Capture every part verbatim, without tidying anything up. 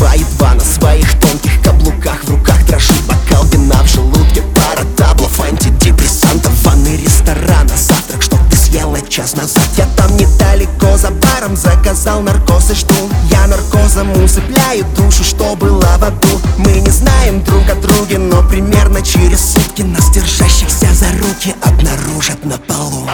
два и два на своих тонких каблуках. В руках дрожит бокал вина, в желудке пара таблов антидепрессантов. Ванны ресторана, завтрак, что ты съела час назад. Я там недалеко за баром заказал наркоз и жду. Я наркозом усыпляю душу, что была в аду. Мы не знаем друг о друге, но примерно через сутки нас, держащихся за руки, обнаружат на полу.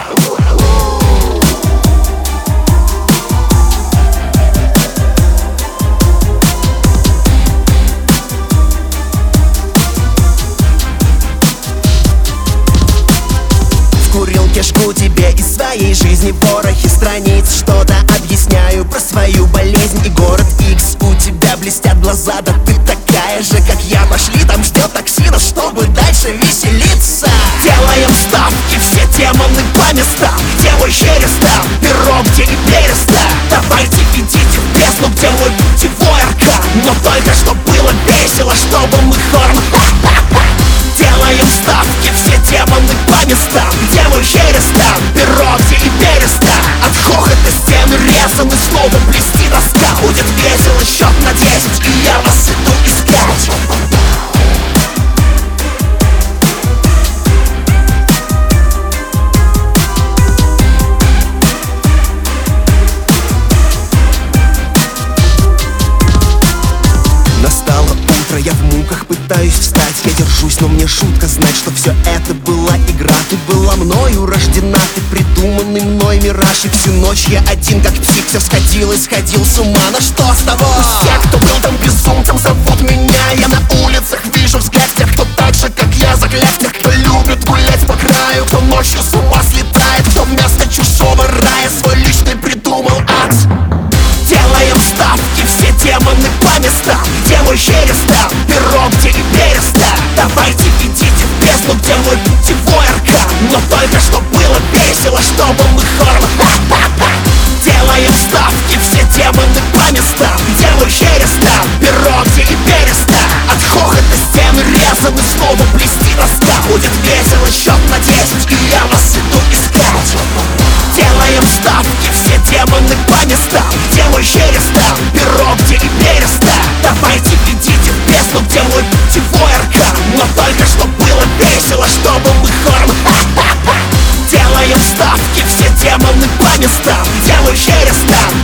Курил кишку тебе из своей жизни, ворохи страниц. Что-то объясняю про свою болезнь и город Икс. У тебя блестят глаза, да ты такая же, как я. Пошли, там ждет таксина, чтобы дальше веселиться. Делаем ставки, все демоны по местам. Где мой через там, перо, где и перестань. Давайте идите в бездну, где мой путевой аркан. Но только что было весело, чтобы мы хором. Делаем ставки, все демоны по местам. Где мой через там, перо, где и перестань. От хохота стены резаны, снова плести доска. Будет весело, счет на десять, и я вас иду искать. Настало утро, я в муках пытаюсь встать. Я держусь, но мне жутко знать, что все это была игра. Ты была мною рождена, ты придуманный мной мираж. И всю ночь я один, как псих, все сходил и сходил с ума. Но что с того? Все, кто был там безумцем, зовут меня. Я на улицах вижу взгляд тех, кто так же, как я, загляд тех, кто любит гулять по краю, кто ночью с ума слетает, кто вместо чужого рая свой личный придумал ад. Делаем ставки, все демоны по местам. Где мой через там, перо, где и перестань. Давайте идите в бездну, где мой путевой аркан. Но только что было весело, чтобы мы хором. Делаем ставки, все демоны по местам. Где мой через там, перо, где и перестань. От хохота стены резаны, снова плести доска. Будет весело, счет на десять, и я вас иду искать. Делаем ставки, все демоны по местам. Где мой через там, перо, где и перестань. Давайте идите в бездну, где мой путевой аркан. Но только что было весело, чтобы мы хором. Делаем ставки, все демоны по местам. Где мой через там,